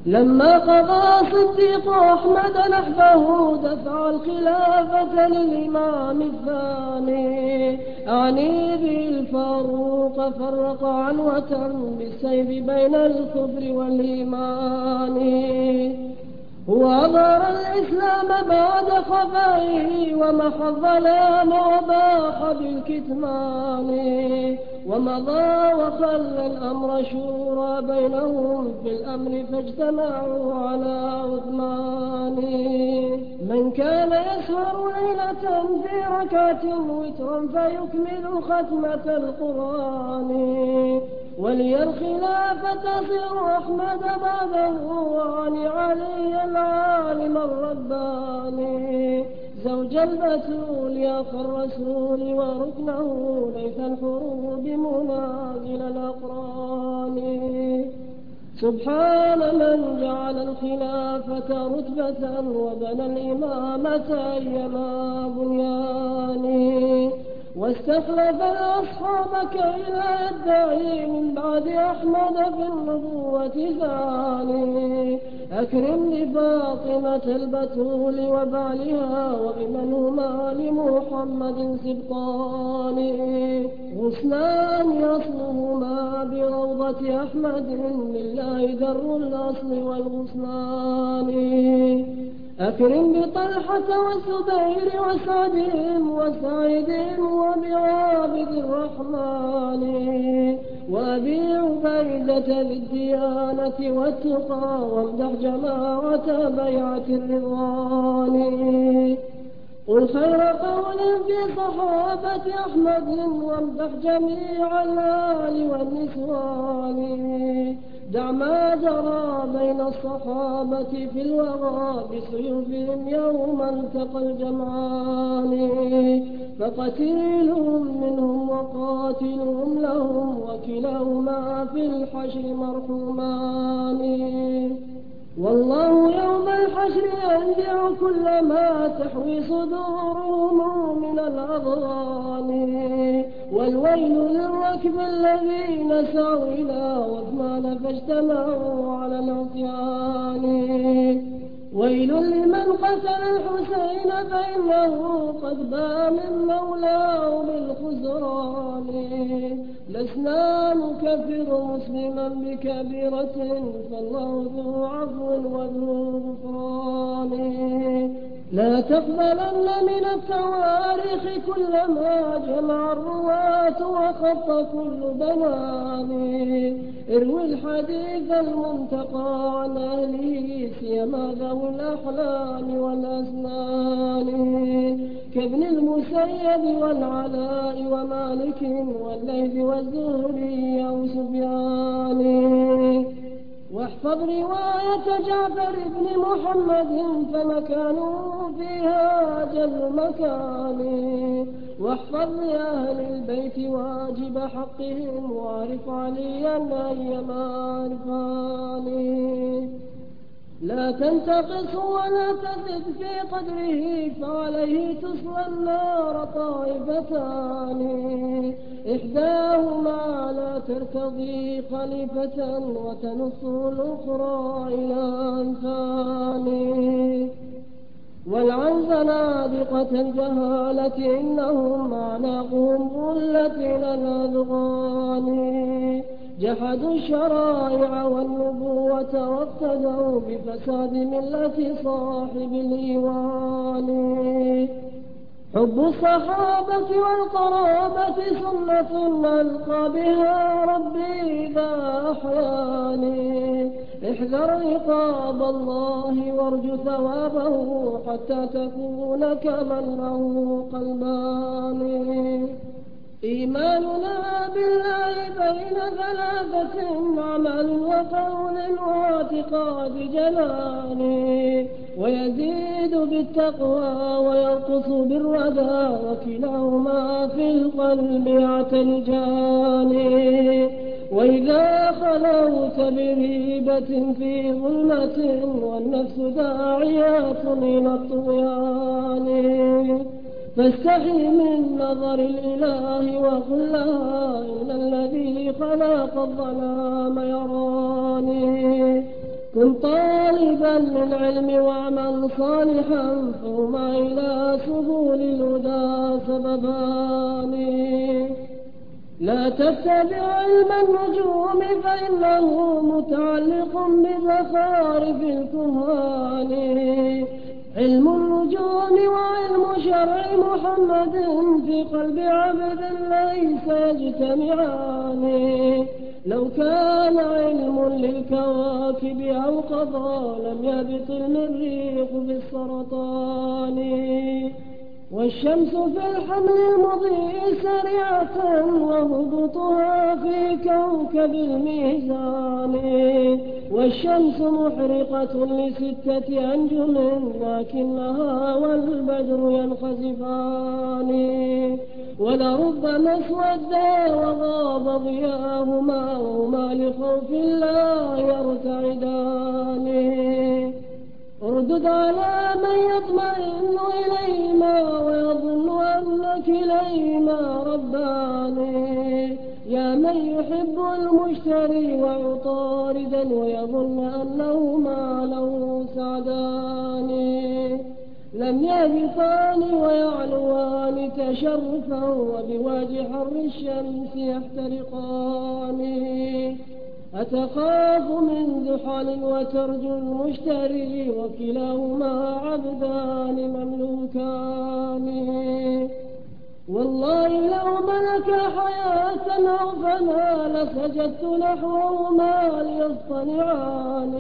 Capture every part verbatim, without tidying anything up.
لما قضى صديق أحمد نحبه دفع الخلافة للإمام الثاني، أعني به الفاروق فرق عنوة بالسيف بين الكفر والإيمان. هو أظهر الإسلام بعد خفائه ومحى الظلام وباح بالكتمان، ومضى وخلى الأمر شورى بينهم في الأمر فاجتمعوا على عثمان. من كان يسهر ليلة في ركعة وتر فيكمل ختمة القرآن، ولي الخلافة تصير أحمد بعده وعن علي العالم الرباني، زوج البتول أخ الرسول وركنه ليث الحروب منازل الأقران. سبحان من جعل الخلافة رتبة وبنى الإمامة أيما بنيان، واستخلف الأصحاب كي لا يدعي من بعد أحمد في النبوة ثاني. أكرم لفاطمة البتول وبعلها وبمن هما لمحمد سبطان، غصنان يصلهما بروضة أحمد لله در الأصل والغصنان. أكرم بطلحة والزبير وسعدهم وسعيدهم وبعابد الرحمن، وأبي عبيدة بالديانة والتقى وامدح جماعة بيعة الرضوان. قل خير قول في صحابة أحمد وامدح جميع الآل والنسوان. دع ما جرى بين الصحابة في الوغى بسيوفهم يوم التقى الجمعان، فقتيلهم منهم وقاتلهم لهم وكلاهما في الحشر مرحومان. والله يوم الحشر ينزع كل ما تحوي صدورهم من الأضغان، والويل للركب الذين سعوا إلى عثمان فاجتمعوا على العصيان. ويل لمن قتل الحسين فإنه قد باء من مولاه بالخسران. لسنا نكفر مسلما بكبيرة فالله ذو عفو وذو غفران. لا تقبلن من التواريخ كل ما جمع الرواة وخط كل بنان. اروي الحديث المنتقى عن أهله سيما ذوي الأحلام والأسنان، كابن المسيب والعلاء ومالك والليث والزهري أو سفيان. واحفظ رواية جعفر بن محمد فمكانه فيها جل مكان. واحفظ لأهل البيت واجب حقهم وعرف عليا أيما عرفان. لا تنتقص ولا تزد في قدره فعليه تصلى النار طائفتان. إحداهما لا ترتضي خليفة وتنص الأخرى إلى أنفان. والعن زنادقة الجهالة إنهم أعناقهم غلت إلى الأذغان. جحدوا الشرائع والنبوة واقتدوا بفساد ملة صاحب الإيوان. حب الصحابة والقرابة سنة نلقى بها ربي إذا أحياني. احذر عقاب الله وارجو ثوابه حتى تكون كمن له قلبان. إيماننا بالله بين ثلاثة عمل وقول واعتقاد جنان. ويزيد بالتقوى وينقص بالردى وكلاهما في القلب اعتلجان. وإذا خلوت بريبة في ظلمة والنفس داعيات إلى الطغيان فاستحي من نظر الإله وقل لها إن الذي خلق الظلام يراني. كن طالبا للعلم واعمل صالحا فهما إلى سبل الهدى سببان. لا تتبع علم النجوم فإنه متعلق بزخارف الكهان. علم النجوم وعلم شرع محمد في قلب عبد ليس يجتمعان. لو كان علم للكواكب أو قضى لم يبطل الريح بالسرطان. والشمس في الحمل المضيء سريعة وهبطها في كوكب الميزان. والشمس محرقة لستة أنجم لكنها والبدر ينخسفان. ولربما اسودا وغاب ضياهما وهما لخوف لا يرتعدان. اردد على من يطمئن إليهما ويظن أن كليهما ربان. يا من يحب المشتري ويطاردا ويظن أنهما له سعدان. لم يهبطان ويعلوان تشرفا وبوجه حر الشمس يحترقان. أتخاف من زحل وترجو المشتري وكلاهما عبدان مملوكان. والله لو ملك حياة أو فما لسجدت نحوهما ليصطنعان.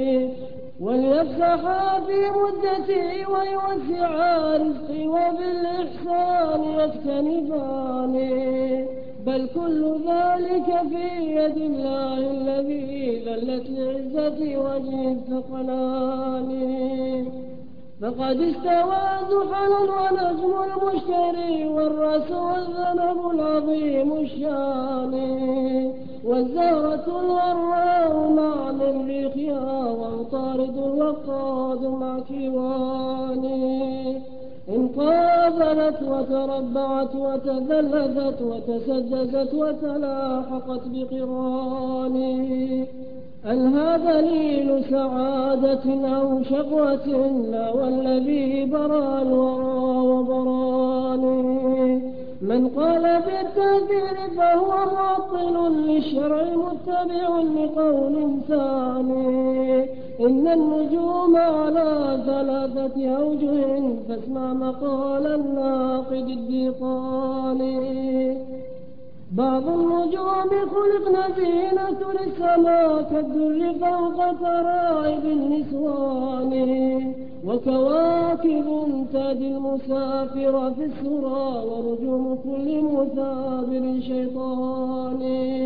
وليفسحا في مدتي ويوسعا رزقي وبالإحسان يجتنبان. بل كل ذلك في يد الله الذي ذلت لعزة وجه الثقلان. فقد استوى زحل ونجم المشتري والرأس والذنب العظيم الشان. والزهرة الوراء مع مريخها وانطارد الوقاد مع كيواني. إن قابلت وتربعت وتذلذت وتسدست وتلاحقت بقراني. أنهى دليل سعادة أو شقوة لا والذي برى الورى وبراني. من قال بالتأثير فهو معطل للشرع متبع لقول ثاني. إن النجوم على ثلاثة أوجه فاسمع مقال الناقد الديقاني. بعض النجوم خلقن زينة للسماء كالدر فوق ترائب النسوان. وكواكب تهدي المسافر في السرى ونجوم كل مثابر شيطان.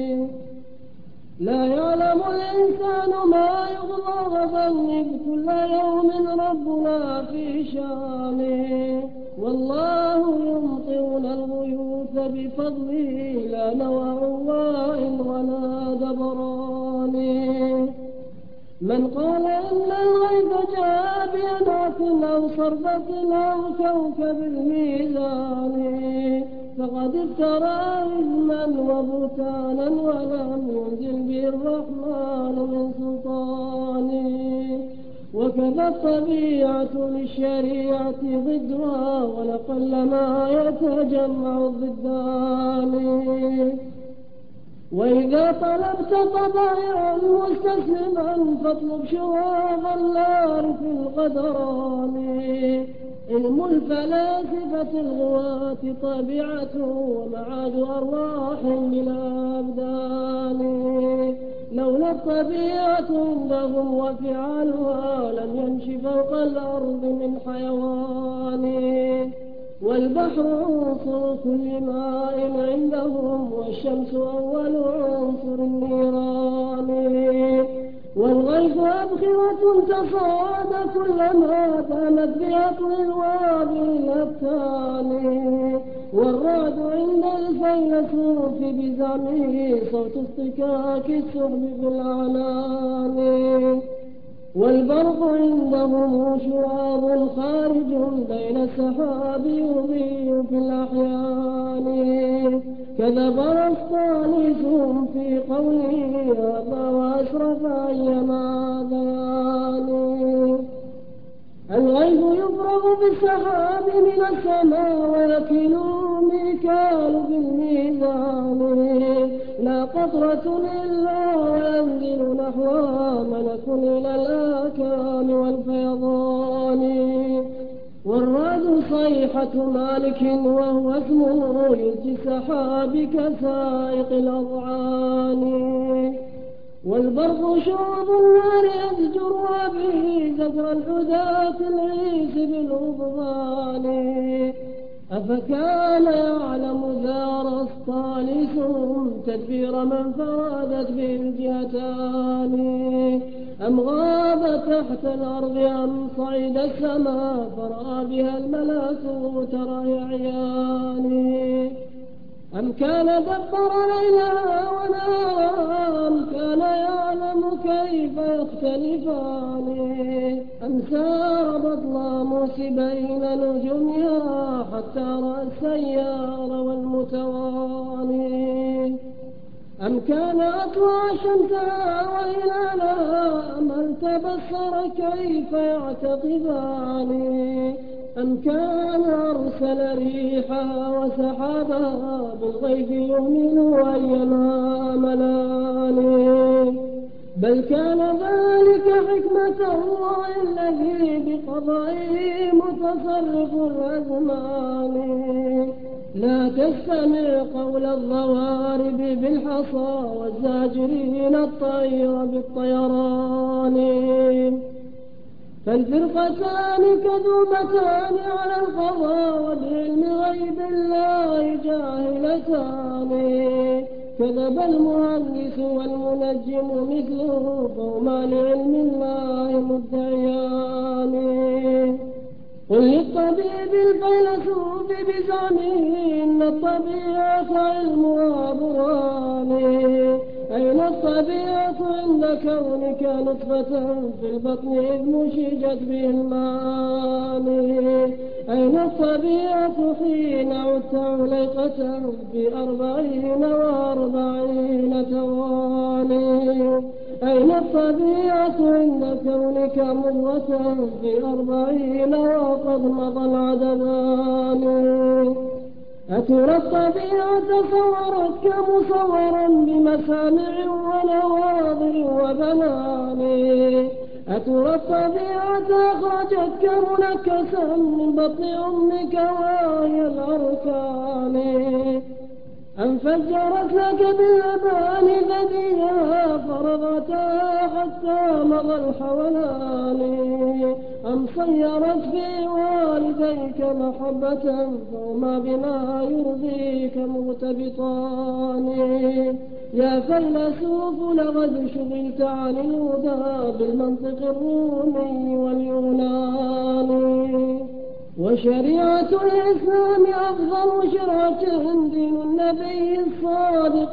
لا يعلم الإنسان ما يغضى غضا كل يوم ربنا في شانه. والله يمطرنا الغيوث بفضله لا نوى عواء ولا دبران. من قال إن الغيث جاء بينات أو صرفة أو كوكب الميزان فقد افترى إثما وبهتانا ولم ينزل به الرحمن من سلطان. وكذا الطبيعة للشريعة ضدها ولقلما يتجمع الضدان. وإذا طلبت طبائعا مستسلما فاطلب شواظ النار في القدران. علم الفلاسفة الغواة طبيعة ومعاد أرواح بلا أبدان. لولا الطبيعة عندهم وفعالها لم يمش فوق الأرض من حيوان. والبحر عنصر كل ماء عندهم والشمس أول عنصر النيران. والغيث أبخرة تصاعد كلما دامت بأطل الوادي الأبتان. والرعد عند الفيلسوف بزعمه صوت اصطكاك السحب في الأعنان. والبرق عندهم شراب خارج بين السحاب يضيء في الأحيان. كذب أسطانسهم في قوله هذا وأسرف أيما ذا السحاب من السماء ويكله ميكال بالميزان لا قطرة إلا وينزل نحوها ملك إلى الآكام والفيضان والرعد صيحة مالك وهو اسمه يلجي السحاب كسائق الأضعان والبرق شعب النار يزجر به زجر الحداة العيس بالغضبان أفكان يعلم ذا رسطالسهم تدبير من فرادت به الجهتان أم غاب تحت الأرض أم صعد السماء فرأى بها الملكوت رأي عيان أم كان دبر ليلها ونهارها أم كان يعلم كيف يختلفان أم سار بطلاموس بين نجومها حتى رأى السيار والمتواني أم كان أطلع شمسها وهلالها أم هل تبصر كيف يعتقدان أم كان أرسل ريحها وسحابها بالغيب يهمل أيما أملان بل كان ذلك حكمة الله الذي بقضائه متصرف الأزمان لا تستمع قول الضوارب بالحصى والزاجرين الطير بالطيران فالفرقتان كذوبتان على القضاء وبعلم غيب الله جاهلتان كذب المهندس والمنجم مثله فهما لعلم الله مدعيان قل للطبيب الفيلسوف بزعمه إن الطبيعة علمها برهان أين الطبيعة عند كونك نطفة في البطن إذ مشجت به المعاني أين الطبيعة حين عدت عليقة في أربعين وأربعين تواني أين الطبيعة عند كونك مضغة في أربعين وقد مضى العددان أترى الطبيعة صورتك مصورا بمسامع ونواظر وبنان أترى الطبيعة أخرجتك منكسا من بطن أمك وهي الأركان أم فجرت لك بالأبان ثديها فرضتها حتى مضى الحولان أم صيرت في والديك محبة فهما بما يرضيك مرتبطان يا فيلسوف لقد شغلت عن الهدى بالمنطق الرومي واليوناني وشريعة الإسلام أفضل شرعة دين النبي الصادق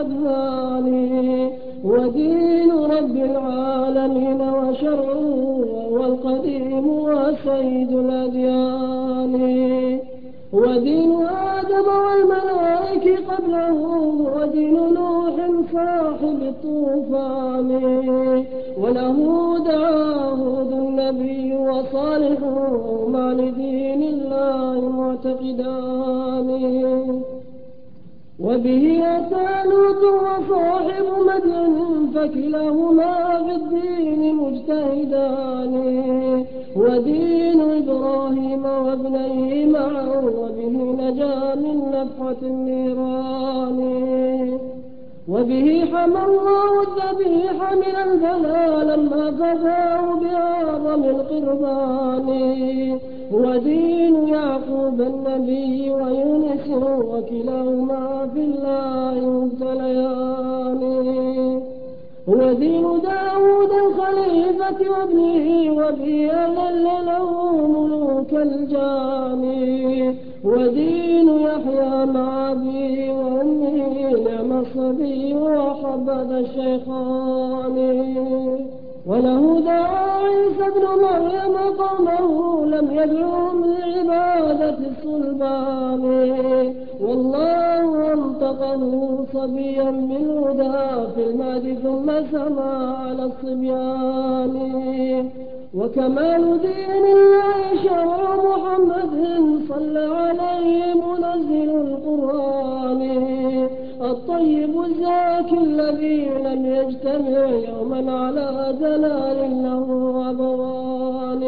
العدنان ودين رب العالمين وشرعه هو القديم وسيد الأديان ودين آدم والملائكة قبله ودين نوح صاحب الطوفان وله دعا هود النبي وصالح مع لدين الله معتقدان وبه أتى لوط وصاحب مدين فكلاهما في الدين مجتهدان ودين إبراهيم وابنيه معا وبه نجا من نفحة النيران وبه حمى الله الذبيح من البلاء لما فداه بأعظم القربان ودين يعقوب النبي ويونس وكلاهما في الله مبتليان ودين داود الخليفة وابنه وبه أذل له ملوك الجان ودين يحيى مع أبيه وأمه نعم الصبي وحبذا الشيخان وله دعا عيسى ابن مريم قومه لم يدعهم لعبادة الصلبان والله انتقه صبيا بالهدى في المهد ثم سما على الصبيان وكمال دين الله شرع محمد صلى عليه منزل القرآن الطيب الزاكي الذي لم يجتمع يوما على دلال له أبوان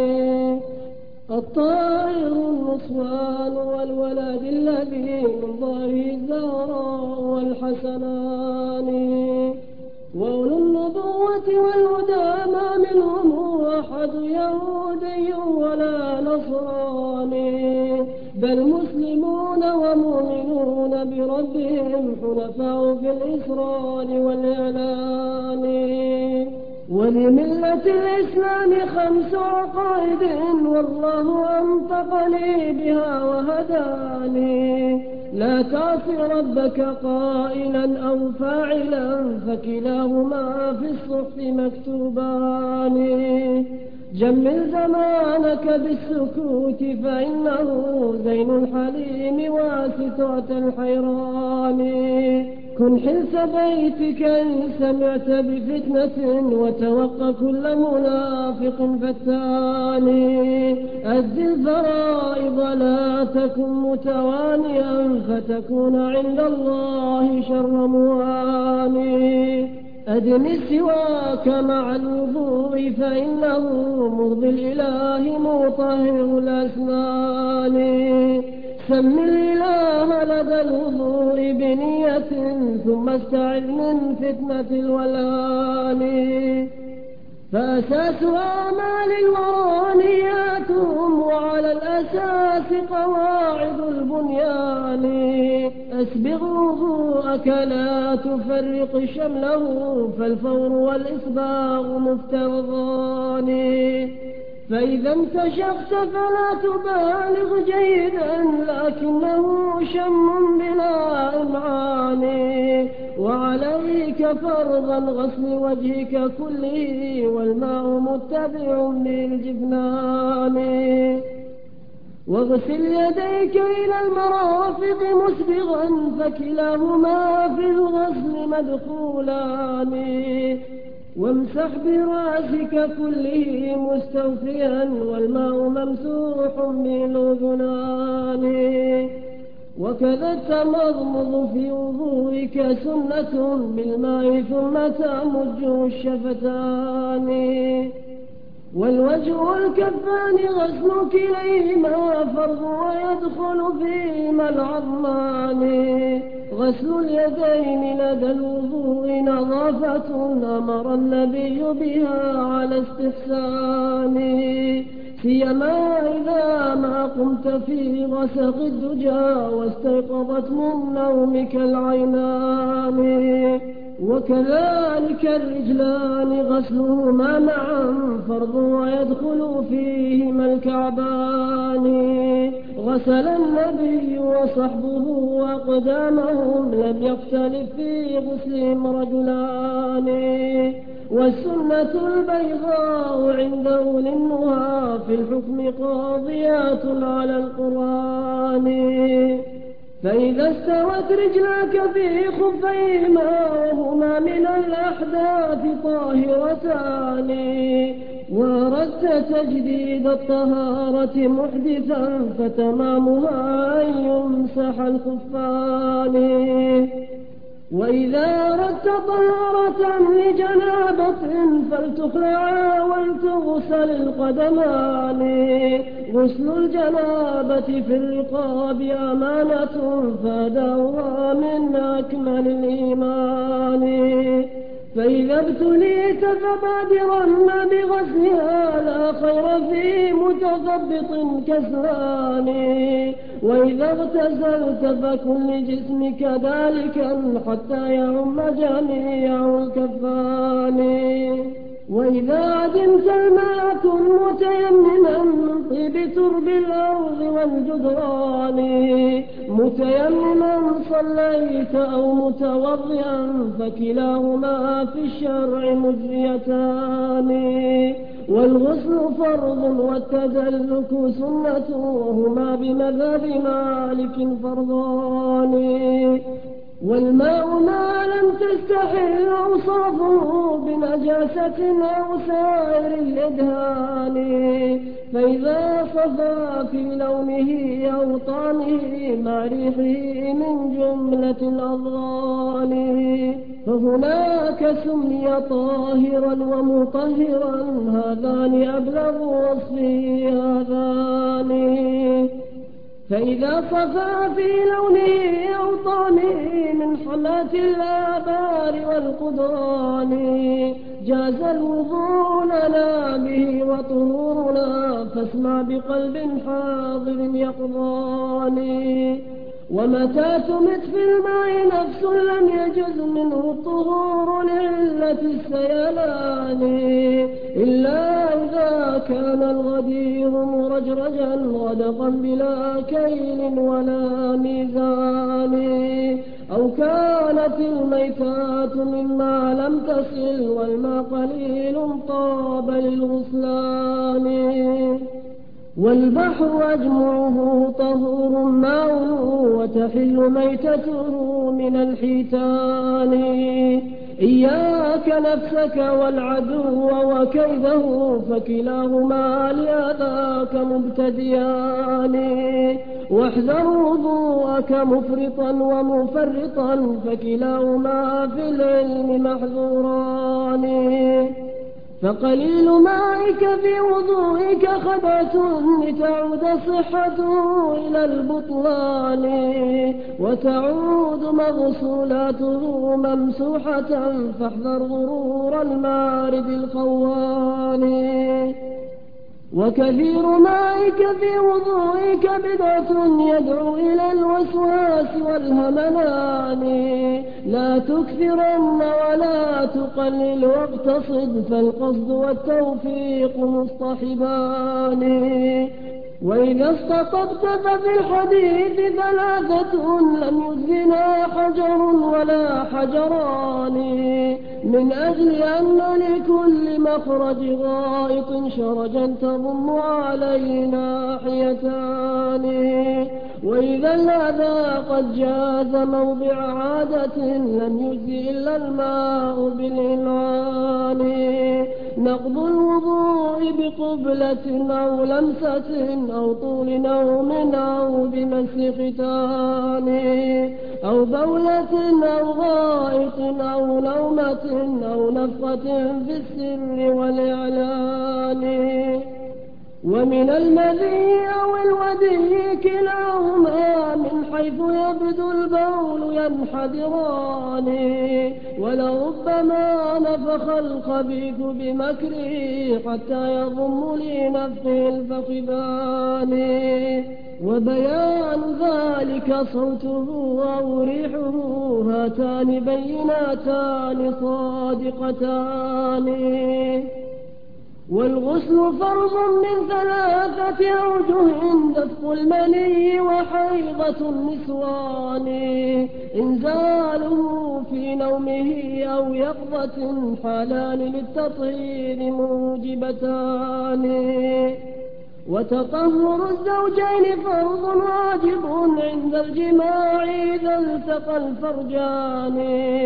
الطائر النصوان والولد الذي من ظهره الزهراء والحسنان وأولو النبوة والهدى ما منهم أحد يهودي ولا نصراني بل مسلمون ومؤمنون بربهم حنفاء في الإسرار والإعلان ولملة الإسلام خمس عقائد والله أنطقني بها وهداني لا تعص ربك قائلا أو فاعلا فكلاهما في الصحف مكتوبان جمل زمانك بالسكوت فإنه زين الحليم وسترة الحيران كن حلس بيتك إن سمعت بفتنة وتوق كل منافق فتاني أد الفرائض لا تكن متوانيا فتكون عند الله شر مواني أدم السواك مع الوضوء فإنه مرضي الإله مطهر الأسنان سم الإله لدى الوضوء بنية ثم استعذ من فتنة الولان فأساس أعمال الورانياتهم وعلى الأساس قواعد البنيان أسبغ وضوءك لا تفرق شمله فالفور والإسباغ مفترضان فإذا انتشفت فلا تبالغ جيدا لكنه شم بلا إمعان وعليك فرضا غسل وجهك كله والماء متبع بالجفنان واغسل يديك إلى المرافق مسبغا فكلاهما في الغسل مدخولان وامسح براسك كله مستوفيا والماء ممسوح بالأذنان وكذا التمضمض في وضوئك سنة بالماء ثم تمج الشفتان والوجه والكفان غسل كليهما فرض ويدخل فيهما العظمان غسل اليدين لدى الوضوء نظافة أمر النبي بها على استحسان سيما إذا ما قمت في غسق الدجى واستيقظت من نومك العينان وكذلك الرجلان غسلهما معا فرض ويدخل فيهما الكعبان غسل النبي وصحبه أقدامهم لم يختلف في غسلهم رجلان والسنة البيضاء عنده للنهى في الحكم قاضيات على القرآن فإذا استوت رجلاك في خفيهما وهما من الأحداث طاهرتان وأردت تجديد الطهارة محدثا فتمامها أن يمسح الخفان وإذا أردت طهارة لجنابة فلتخلعا ولتغسل القدمان غسل الجنابة في الرقاب أمانة فأداؤها من أكمل الإيمان فإذا ابتليت فبادرن بغسلها لا خير في متخبط كسلان وإذا اغتسلت فكن لجسمك ذلك حتى يعم جميع الكفان وإذا عدمت الماء كن متيمما من طيب ترب الأرض والجدران متيمما صليت أو متوضئا فكلاهما في الشرع مجزيتان والغسل فرض والتدلك سنة وهما بمذهب مالك فرضان والماء ما لم تستحل أوصافه بنجاسة أو سائر الإدهان فإذا صفى في لونه أو طعمه مع ريحه من جملة الأضغان فهناك سمي طاهرا ومطهرا، هذان أبلغ وصفه هذان. فإذا صفى في لونه أو طعمه من حماة الآبار والقدران جاز الوضوء لنا به وطهورنا، فاسمع بقلب حاضر يقظان. ومتى تمت في الماء نفس لم يجز منه الطهور لعلة السيلان، إلا إذا كان الغدير مرجرجا غدقا بلا كيل ولا ميزان، أو كانت الميتات مما لم تسل والماء قليل طاب للغسلان. والبحر أجمعه طهور ماؤه وتحل ميتته من الحيتان. إياك نفسك والعدو وكيده فكلاهما لأذاك مبتديان. واحذر وضوءك مفرطا ومفرطا فكلاهما في العلم محذوران. فقليل مائك في وضوئك خبث لتعود صحته إلى البطلان، وتعود مغسولاته ممسوحة، فاحذر غرور المارد الخوان. وكثير مائك في وضوئك بدعة يدعو إلى الوسواس والهملان، لا تكثرن ولا تقلل واقتصد، فالقصد والتوفيق مصطحبان. وإذا استطبت ففي الحديث ثلاثة لم يزنا حجر ولا حجران، من أجل أن لكل مخرج غائط شرجا تضم عليه ناحيتان. وإذا الأذى قد جاز موضع عادة لم يجز إلا الماء بالإنعان. نقض الوضوء بقبلة أو لمسة أو طول نوم أو بمس ختان أو بولة أو غائط أو نومة أو نفخة في السر والإعلان. ومن المذي أو الودي كلاهما من حيث يبدو البول ينحدران، ولربما نفخ الخبيث بمكره حتى يضم لنفخه الفخذان. وبيان ذلك صوته أو ريحه، هاتان بيناتان صادقتان. والغسل فرض من ثلاثة أوجه، دفق المني وحيضة النسوان، إنزاله في نومه أو يقظة، حالان للتطهير موجبتان. وتطهر الزوجين فرض واجب عند الجماع إذا التقى الفرجان،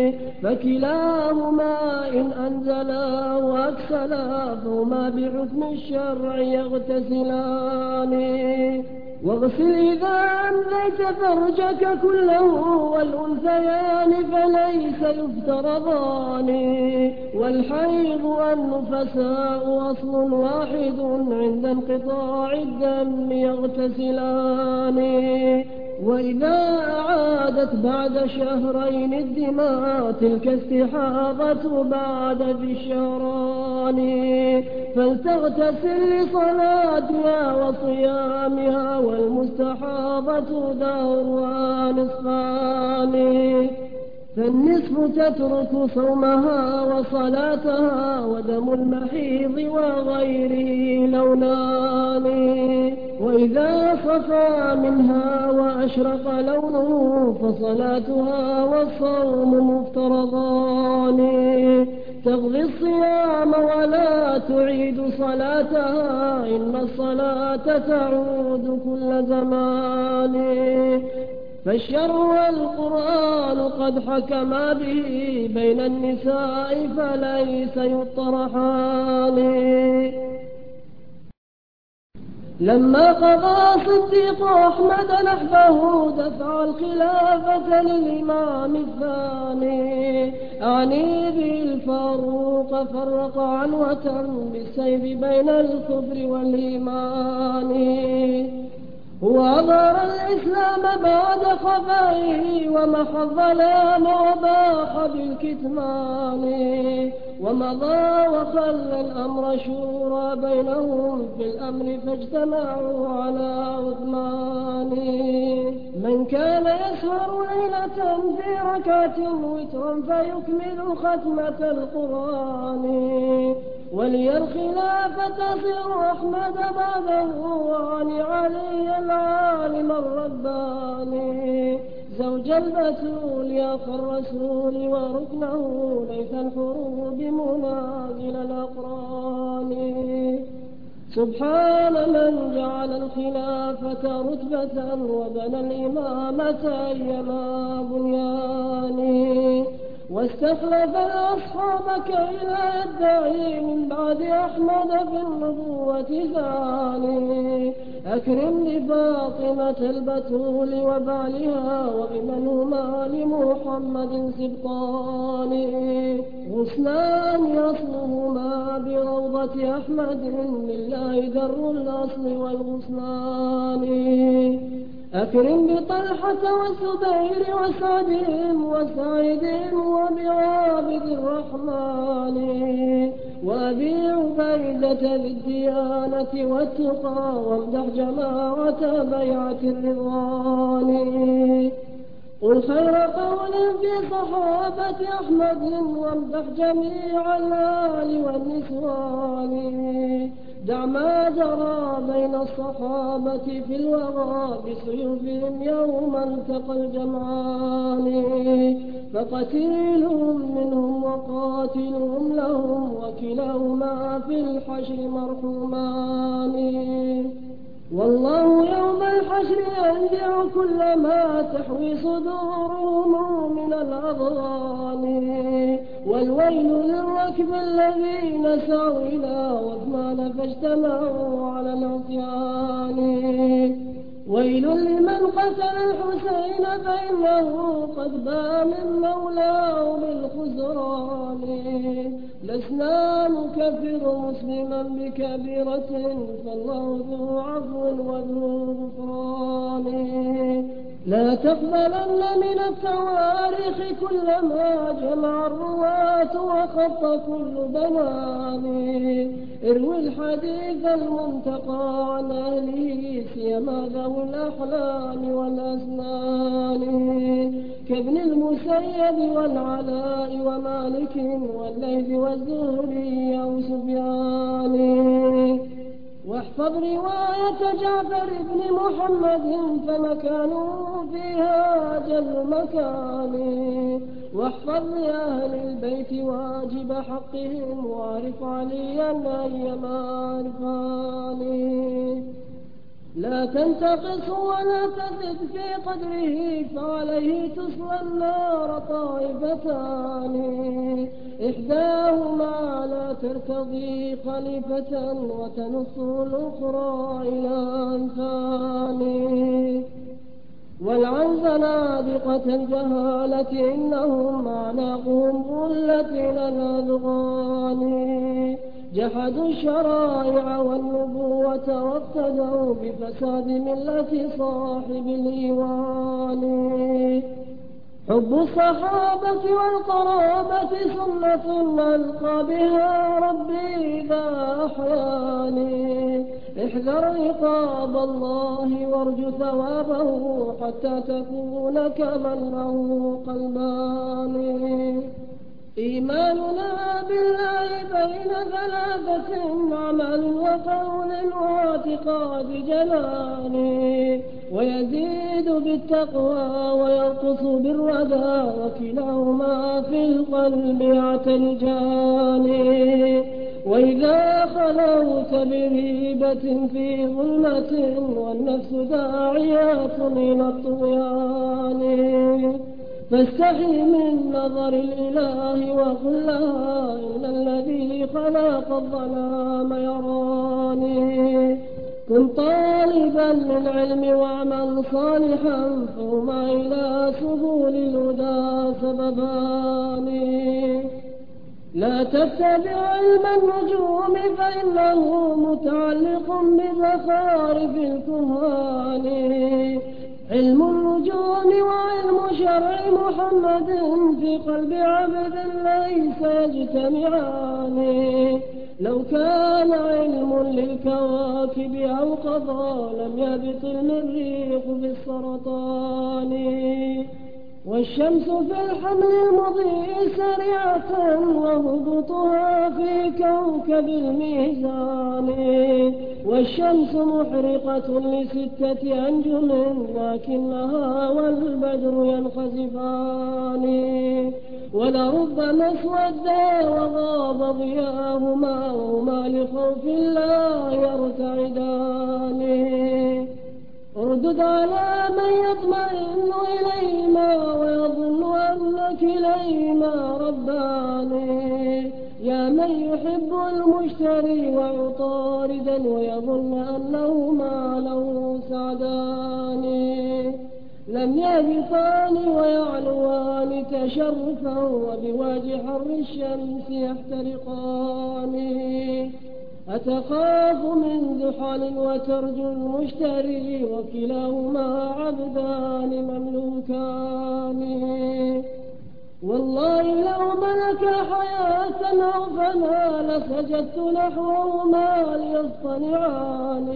فكلاهما إن أنزلا وأكسلا فهما بحكم الشرع يغتسلان. واغسل إذا أمليت فرجك كله والأنثيان فليس يفترضان، والحيض والنفساء أصل واحد عند انقطاع الدم يغتسلان. وإذا أعادت بعد شهرين الدماء تلك استحاضة بعد ذي الشهران، فلتغتسل لصلاتها وصيامها، والمستحاضة دهرها نصفان، فالنصف تترك صومها وصلاتها، ودم المحيض وغيره لونان. وإذا صفى منها وأشرق لونه فصلاتها والصوم مفترضان. تقضي الصيام ولا تعيد صلاتها، إن الصلاة تعود كل زمان. فالشرع والقرآن قد حكما به بين النساء فليس يطرحان. لما قضى صديق أحمد نحبه دفع الخلافة للإمام الثاني، أعني به الفاروق فرق عنوة بالسيف بين الكفر والإيمان. هو أظهر الإسلام بعد خفائه ومحى الظلام وباح بالكتمان، ومضى وخلى الأمر شورى بينهم في الأمر فاجتمعوا على عثمان. من كان يسهر ليلة في ركعة وتر فيكمل ختمة القرآن، ولي الخلافة تصير أحمد بعده وعن علي العالم الرباني، زوج البتول يا أخ الرسول وركنه ليث الحروب منازل الأقران. سبحان من جعل الخلافة رتبة وبنى الإمامة أيما بنيان، واستخلف الأصحاب كي لا يدعي من بعد أحمد في النبوة ثاني. أكرم لفاطمة البتول وبعلها وإمنهما لمحمد سبطان، غصنان يصلهما بروضة أحمد لله در الأصل والغصنان. أكرم بطلحة والزبير وسعدهم وسعيدهم وبعابد الرحمن، وأبي عبيدة بالديانة والتقى وامدح جماعة بيعة الرضوان. قل خير قول في صحابة أحمد وامدح جميع الآل والنسوان. دع ما جرى بين الصحابة في الوغى بسيوفهم يوم التقى الجمعان، فقتيلهم منهم وقاتلهم لهم وكلاهما في الحشر مرحومان. والله يوم الحشر ينزع كل ما تحوي صدورهم من الأضغان، والويل للركب الذين سعوا إلى عثمان فاجتمعوا على العصيان. ويل لمن قتل الحسين فإنه قد باء من مولاه بالخسران. لسنا نكفر مسلما بكبيرة فالله ذو عفو وذو غفران. لا تقبلن من التواريخ كل ما جمع الرواة وخط كل بنان. اروي الحديث المنتقى عن أهله سيما ذوي الأحلام والأسنان، كابن المسيب والعلاء ومالك والليث والزهري أو سفيان. واحفظ رواية جعفر بن محمد فمكانه فيها جل مكان. واحفظ لأهل البيت واجب حقهم وعرف عليا أيما عرفان. لا تنتقص ولا تزد في قدره فعليه تصلى النار طائفتان. إحداهما لا ترتضي خليفة وتنص الأخرى إلى أنفان. والعن زنادقة الجهالة إنهم أعناقهم غلت إلى الأذغان. جحدوا الشرائع والنبوة واقتدوا بفساد ملة صاحب الإيوان. حب الصحابة والقرابة سنة نلقى بها ربي إذا أحياني. احذر عقاب الله وارجو ثوابه حتى تكون كمن له قلبان. إيماننا بالله بين ثلاثة عمل وقول واعتقاد جنان. ويزيد بالتقوى وينقص بالردى وكلاهما في القلب يعتلجان. وإذا خلوت بريبة في ظلمة والنفس داعيات إلى الطغيان فاستحي من نظر الإله وقل لها إن الذي خلق الظلام يراني. كن نصيبا من علم واعمل صالحا فهما إلى سبل الهدى سببان. لا تتبع علم النجوم فإنه متعلق بزخارف الكهان. علم النجوم وعلم شرع محمد في قلب عبد ليس يجتمعان. لو كان علم للكواكب أو قضى لم يبط المريخ بالسرطان. والشمس في الحمل المضيء سريعة وهبطها في كوكب الميزان. والشمس محرقة لستة أنجم لكنها والبدر ينخسفان. ولربما اسودا وغاب ضياهما وهما لخوف الله يرتعدان. اردد على من يطمئن إليهما ويظن أن كليهما ربان. يا من يحب المشتري ويطاردا ويظن أنهما له سعدان. لم يهبطان ويعلوان تشرفا وبوجه حر الشمس يحترقان. أتخاف من زحل وترجو المشتري وكلاهما عبدان مملوكان. والله لو ملك حياة أو فنا لسجدت نحوهما ليصطنعان.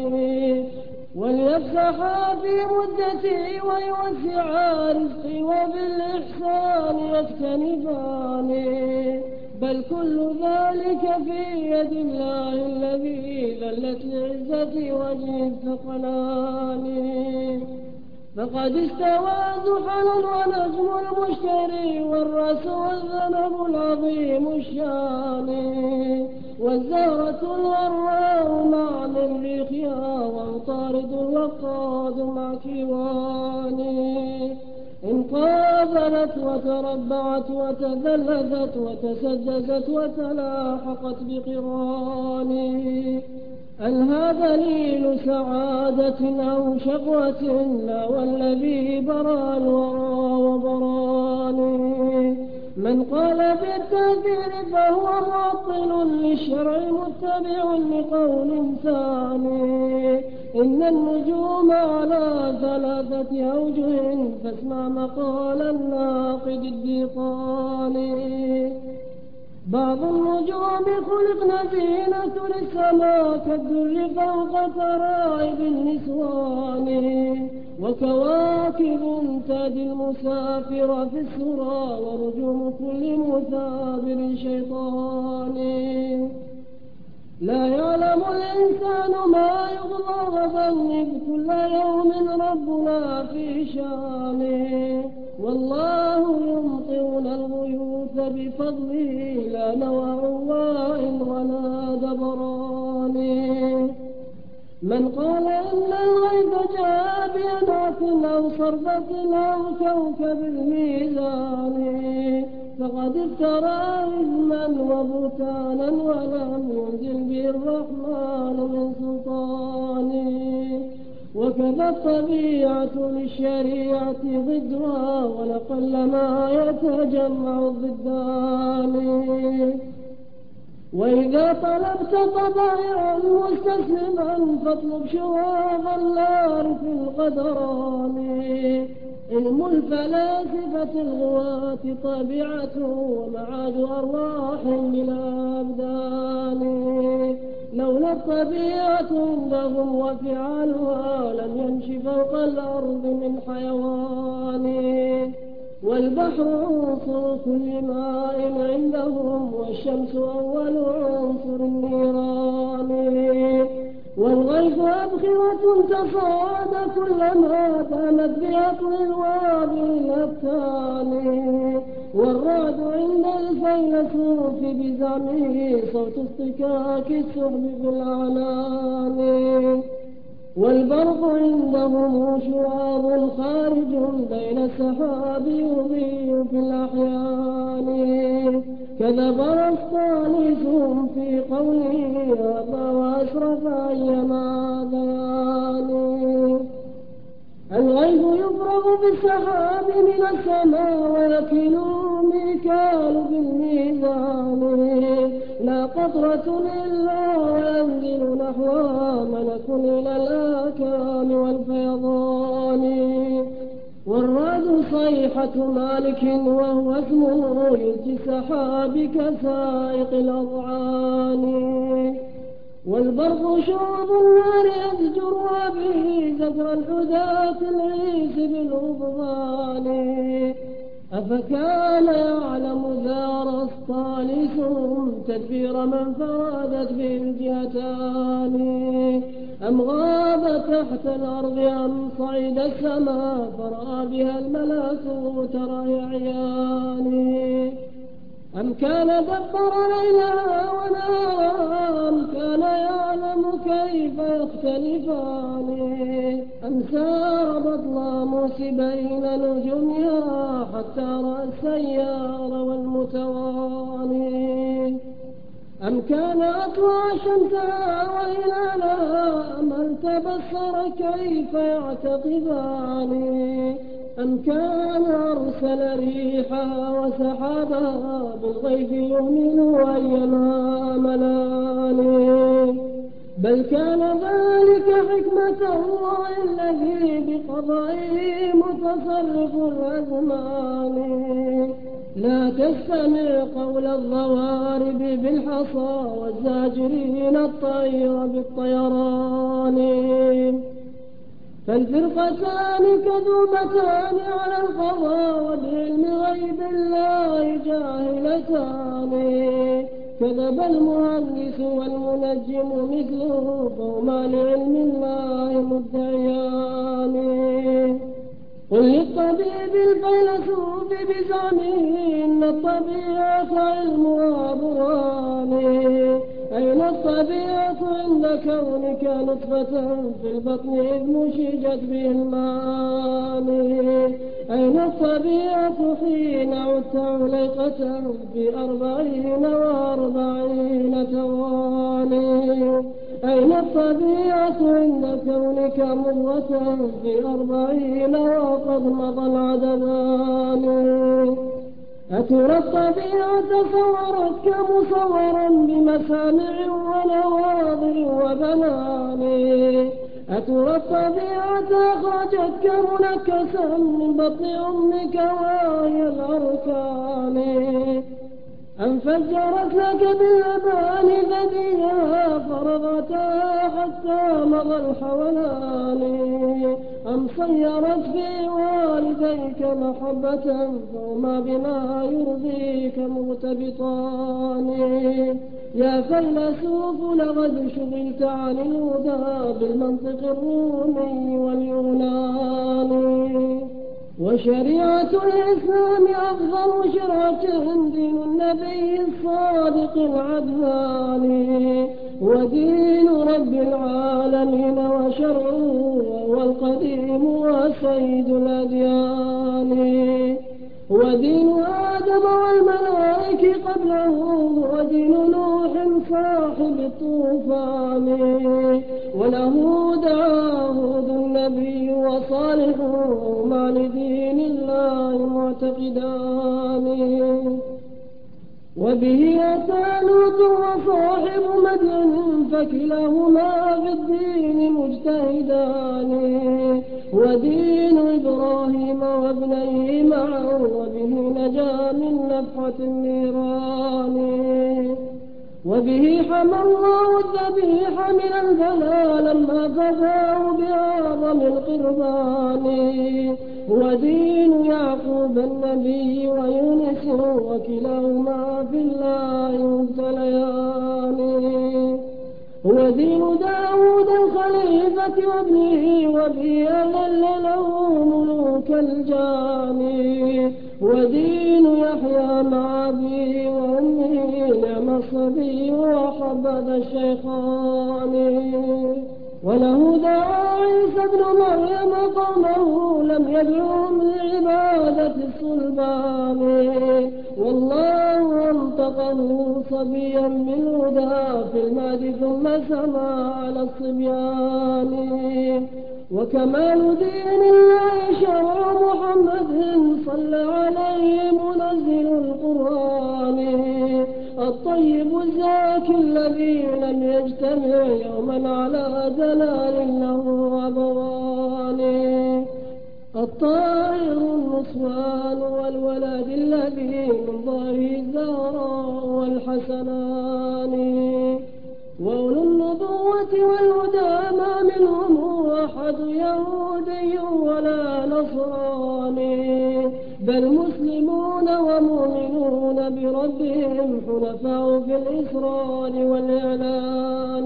وليفسحا في مدتي ويوسعا رزقي وبالإحسان يجتنبان. بل كل ذلك في يد الله الذي ذلت لعزة وجه الثقلان. فقد استوى زحل ونجم المشتري والرأس والذنب العظيم الشان. والزهرة الوراء مع مريخها والطارد الوقاد مع كيوان. إن قابلت وتربعت وتذلذت وتسدست وتلاحقت بقران. هل هذا دليل سعادة أو شقوة؟ لا والذي برى الورى وبراني. من قال بالتأثير فهو معطل للشرع متبع لقول ثاني. إن النجوم على ثلاثة أوجه فاسمع مقال الناقد الديقاني. بعض النجوم خلقن زينة للسماء كالدر فوق ترائب النسوان. وكواكب تهدي المسافر في السرى ورجوم كل مثابر شيطان. لا يعلم الإنسان ما يغضى غدا إذ كل يوم ربنا في شانه. والله يمطرنا الغيوث بفضله لا نوى عواء ولا دبران. من قال إن الغيث جاء بينات أو صربة أو كوكب الميزان فقد افترى إثما وبهتانا ولم ينزل به الرحمن من سلطانه. وكذا الطبيعة للشريعة ضدها ولقلما يتجمع الضدان. وإذا طلبت طبائعا مستسلما فاطلب شواظ النار في القدران. علم الفلاسفة الغواة طبيعة ومعاد أرواح بلا أبدان. لولا الطبيعة عندهم وفعالها لم يمش فوق الأرض من حيوان. والبحر عنصر كل ماء عندهم والشمس أول عنصر النيران. والغيث أبخرة تصاعد كلما دامت بأطل الوابل الأبتان. والرعد عند الفيلسوف بزعمه صوت اصطكاك السحب في الأعلام. والبرق عندهم شراب خارج بين السحاب يضيء في الأحيان. كذب رسطانيسهم في قوله أبى وأسرف أيما ذان. والغيث يفرغ بالسحاب من السماء ويكل ميكال بالميزان لا قطرة إلا وينزل نحوها ملك إلى الآكام والفيضان والرعد صيحة مالك وهو اسمه يلقي السحاب كسائق الأضعان والبرق شعب النار يزجرها به زجر الحداة العيس بالغضبان أفكان يعلم دار طالسهم تدبير من فرادت به الجهتان أم غاب تحت الأرض أم صعد السماء فرأى بها الملكوت رأي عيان أم كان دبر ليلها ونهارها أم كان يعلم كيف يختلفان أم سار بطلاموس بين نجومها حتى رأى السيار والمتواني أم كان أطلع شمسها وهلالها أم هل تبصر كيف يعتقدان أم كان أرسل ريحها وسحابها بالغيث يهمل أيما ملان بل كان ذلك حكمة الله الذي بقضائه متصرف الأزمان لا تستمع قول الضوارب بالحصى والزاجرين الطير بالطيران فالفرقتان كذوبتان على القضاء وبعلم غيب الله جاهلتان كذب المهندس والمنجم مثله فهما لعلم الله مدعيان قل للطبيب الفيلسوف بزعمه إن الطبيعة علمها برهان أين الطبيعة عند كونك نطفة في البطن إذ مشجت به المعاني أين الطبيعة حين عدت عليقة في أربعين وأربعين توالي أين الطبيعة عند كونك مضغة في أربعين وقد مضى العددان أترى الطبيعة صورتك مصورا بمسامع ونواظر وبنان أترى الطبيعة أخرجتك منكسا من بطن أمك وهي الأركان أم فجرت لك بالأبان ثديها فرضتها حتى مضى الحولان أم صيرت في والديك محبة فهما بما يرضيك مرتبطان يا فيلسوف لقد شغلت عن الهدى بالمنطق الرومي واليوناني وشريعة الإسلام أفضل شرعة دين النبي الصادق العدنان ودين رب العالمين وشرعه وهو القديم وسيد الأديان ودين آدم والملائكة قبله ودين نوح صاحب الطوفان وله داود النبي وصالح مع لدين الله معتقدان وبه أتى لوط وصاحب مدين فكلاهما في الدين مجتهدان ودين إبراهيم وابنيه معا وبه نجا من نفحة النيران وبه حمى الله الذبيح من البلاء لما فداه بأعظم القربان ودين يعقوب النبي ويونس وكلاهما في الله مبتليان ودين داود الخليفة وابنه وبه أذل له ملوك الجان ودين يحيى مع أبيه وأمه نعم الصبي وحبذا الشيخان وله دعا عيسى ابن مريم قومه لم يدعهم لعبادة الصلبان والله انتقه صبيا بالهدى في المهد ثم سما على الصبيان وكمال دين الله الطيب الزاكي الذي لم يجتمع يوما على دلال له أبوان. الطائر النصوان والولد الذي من ظهره الزهراء والحسنان. وأولو النبوة والهدى ما منهم أحد يهودي ولا نصراني، بل مسلمون ومؤمنون بربهم حنفاء في الإسرار والإعلان.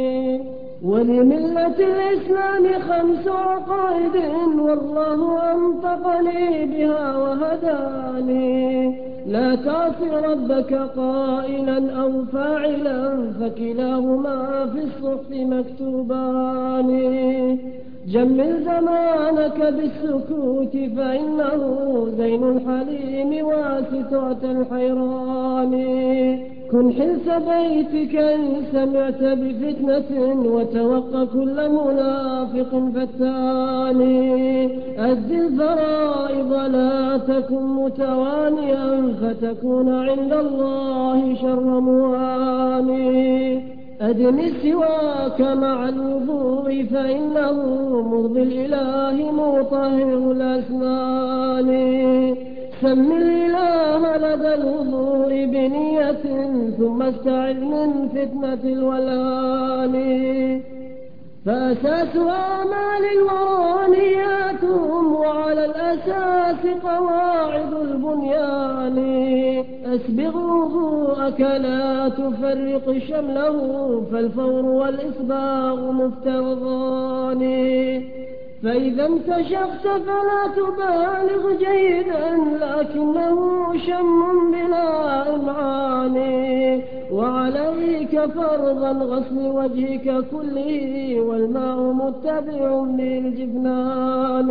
ولملة الإسلام خمس عقائد والله أنطقني بها وهداني. لا تعص ربك قائلا أو فاعلا فكلاهما في الصحف مكتوبان. جمل زمانك بالسكوت فإنه زين الحليم وسترة الحيران. كن حلس بيتك إن سمعت بفتنة وتوق كل منافق فتاني. أد الفرائض لا تكن متوانيا فتكون عند الله شر مواني. أدم السواك مع الوضوء فإنه مرضي الإله مطهر الأسنان. سم الإله لدى الوضوء بنية ثم استعذ من فتنة الولان. فأساس أعمال الورى نياتهم وعلى الأساس قواعد البنيان. أسبغ وضوءك لا تفرق شمله فالفور والإسباغ مفترضان. فإذا انكشفت فلا تبالغ جيدا لكنه شم بلا إمعان. وعليك فرضا غسل وجهك كله والماء متبع للجفنان.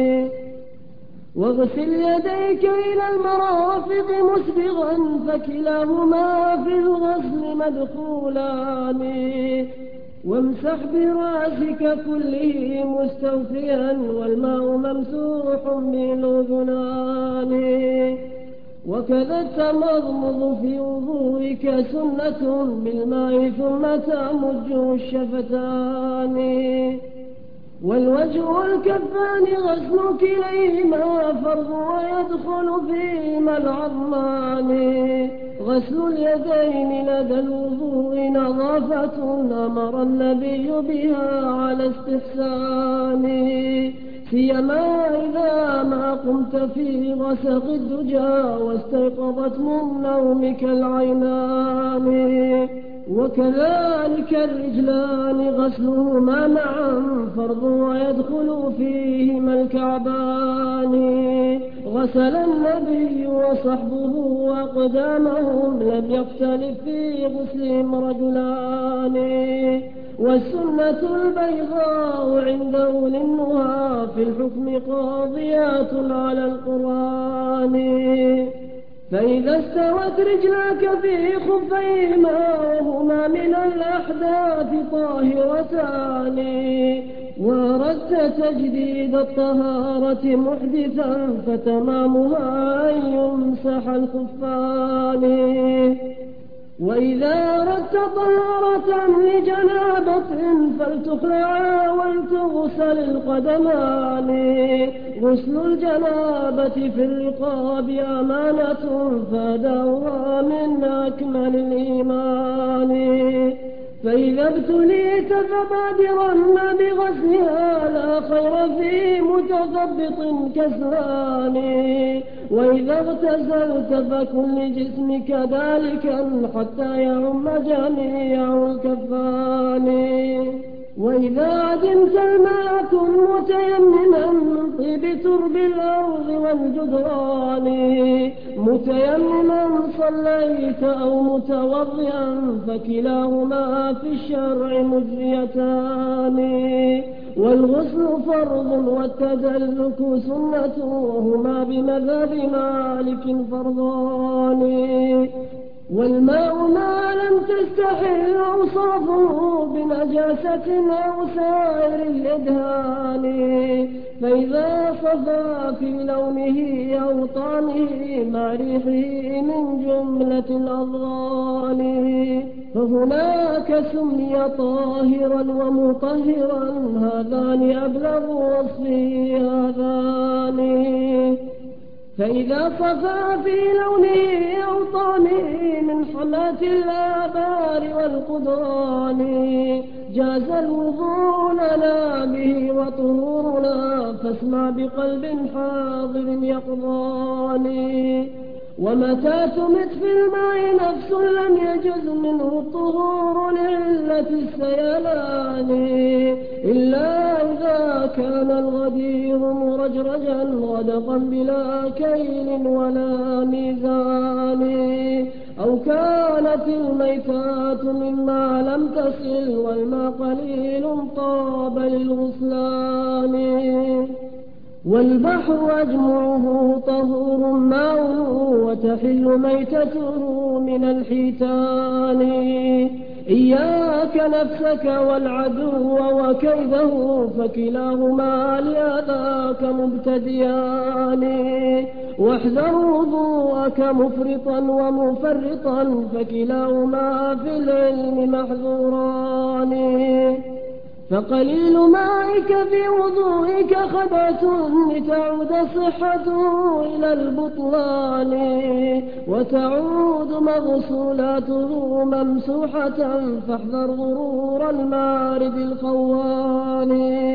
واغسل يديك إلى المرافق مسبغا فكلاهما في الغسل مدخولان. وامسح براسك كله مستوفيا والماء ممسوح بالأذنان. وكذا التمضمض في وضوئك سنة بالماء ثم تمج الشفتان. والوجه والكفان غسل كليهما فرض ويدخل فيهما العظمان. غسل اليدين لدى الوضوء نظافة أمر النبي بها على استحسان. سيما إذا ما قمت في غسق الدجى واستيقظت من نومك العينان. وكذلك الرجلان غسلهما معا فرض ويدخل فيهما الكعبان. غسل النبي وصحبه أقدامهم لم يختلف في غسلهم رجلان. والسنة البيضاء عند أولي النهى في الحكم قاضيات على القرآن. فإذا استوت رجلاك في خفيهما وهما من الأحداث طاهرتان. وأردت تجديد الطهارة محدثا فتمامها أن يمسح الخفان. وإذا أردت طهارة لجنابة فلتخلعا ولتغسل القدمان. غسل الجنابة في الرقاب أمانة فأداؤها من أكمل الإيمان. فإذا ابتليت فبادرا بغسلها لا خير في متثبط كسلان. وإذا اغتسلت فكن لجسمك ذلكا حتى يعم جميع الكفان. وإذا عدمت الماء كن متيمما من طيب ترب الأرض والجدران. متيمما صليت أو متوضئا فكلاهما في الشرع مجريتان. والغسل فرض والتدلك سنة وهما بمذهب مالك فرضان. والماء ما لم تستحل أوصافه بنجاسة أو سائر الإدهان، فإذا صفى في لونه أو طعمه مع ريحه من جملة الأضغان، فهناك سمي طاهرا ومطهرا، هذان أبلغ وصفه هذان. فإذا صفى في لونه أو طعمه من حماة الآبار والقدران، جاز الوضوء لنا به وطهورنا، فاسمع بقلب حاضر يقظان. ومتى تمت في الماء نفس لم يجز منه الطهور لعلة السيلان، إلا إذا كان الغدير مرجرجا غدقا بلا كيل ولا ميزان، أو كانت الميتات مما لم تسل والماء قليل طاب للغسلان. والبحر أجمعه طهور ماؤه، وتحل ميتته من الحيتان. إياك نفسك والعدو وكيده، فكلاهما لأذاك مبتديان. واحذر وضوءك مفرطا ومفرطا، فكلاهما في العلم محذوران. فقليل مائك في وضوئك خبث، لتعود صحته إلى البطلان، وتعود مغسولاته ممسوحة، فاحذر غرور المارد الخوان.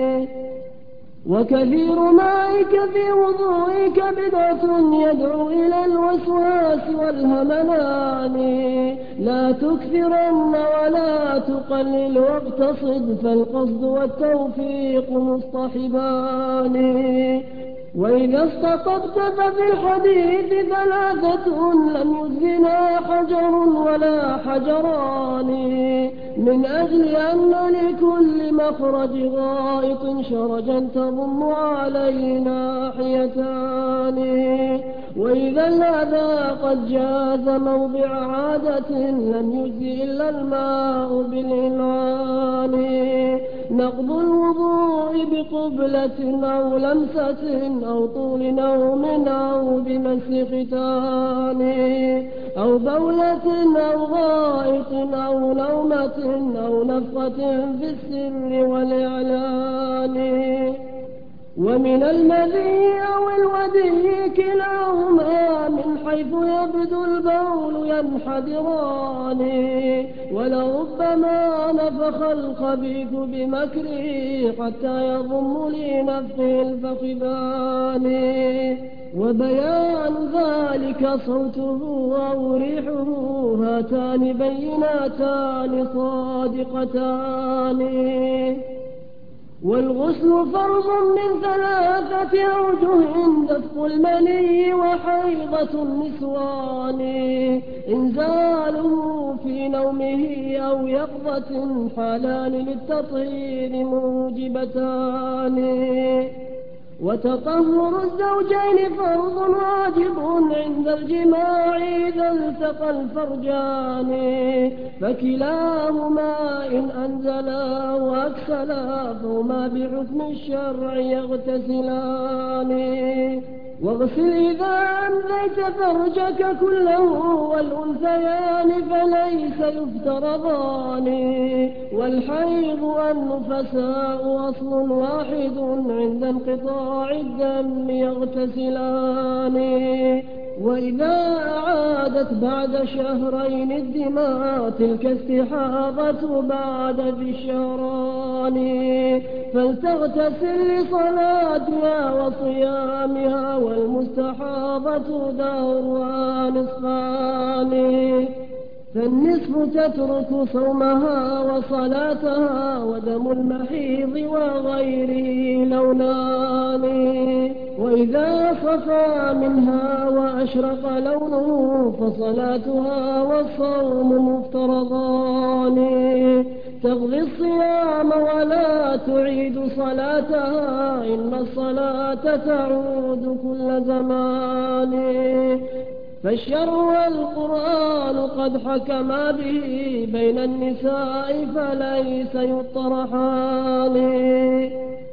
وكثير مائك في وضوئك بدعة، يدعو إلى الوسواس والهملان، لا تكثرن ولا تقلل واقتصد، فالقصد والتوفيق مصطحبان. وإذا استطبت ففي الحديث ثلاثة، لم يزنا حجر ولا حجران، من أجل أن لكل مخرج غائط شرجا تضم عليه ناحيتان. وإذا الأذى قد جاز موضع عادة، لم يجزي إلا الماء بالإنعان. نقض الوضوء بقبلة أو لمسة أو طول نوم أو بمس ختان، أو بولة أو غائط أو نومة أو نفخة في السر والإعلان. ومن المذي أو الودي كلاهما، من حيث يبدو البول ينحدران، ولربما نفخ الخبيث بمكره حتى يضم لنفخه الفخذان. وبيان ذلك صوته أو ريحه، هاتان بيناتان صادقتان. والغسل فرض من ثلاثة أوجه، دفق المني وحيضة النسوان، إنزاله في نومه أو يقظة، حالان للتطهير موجبتان. وتطهر الزوجين فرض واجب عند الجماع إذا التقى الفرجان، فكلاهما إن أنزلا وأكسلا فهما بحكم الشرع يغتسلان. واغسل إذا أمضيت فرجك كله، والأنثيان فليس يفترضان. والحيض والنفساء أصل واحد، عند انقطاع الدم يغتسلان. وإذا أعادت بعد شهرين الدماء، تلك استحاضة بعد ذي الشهران، فلتغتسل لصلاتها وصيامها، والمستحاضة دورها نصفان. فالنصف تترك صومها وصلاتها، ودم المحيض وغيره لونان. وإذا صفى منها وأشرق لونه، فصلاتها والصوم مفترضان. تقضي الصيام ولا تعيد صلاتها، إن الصلاة تعود كل زمان. فالشرع والقرآن قد حكما به بين النساء فليس يطرحان.